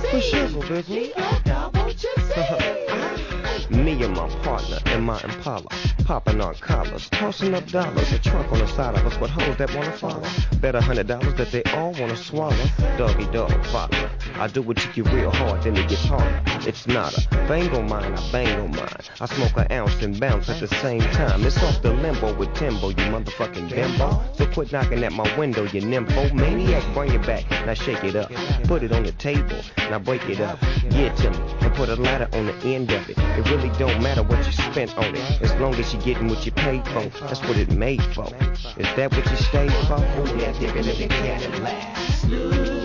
For sugar, baby. Me and my partner in my Impala, popping on collars, tossing up dollars, a trunk on the side of us with hoes that wanna follow. Bet $100 that they all wanna swallow. Doggy dog follow. I do it to you real hard, then it gets harder. It's not a bang on mine, I bang on mine. I smoke an ounce and bounce at the same time. It's off the limbo with Timbo, you motherfucking bimbo. So quit knocking at my window, you nympho. Maniac, bring it back, now shake it up. Put it on the table, now break it up. Give it to me, and put a ladder on the end of it. It really don't matter what you spent on it, as long as you getting what you paid for. That's what it made for. Is that what you stayed for? Oh yeah, digger than the Cadillac.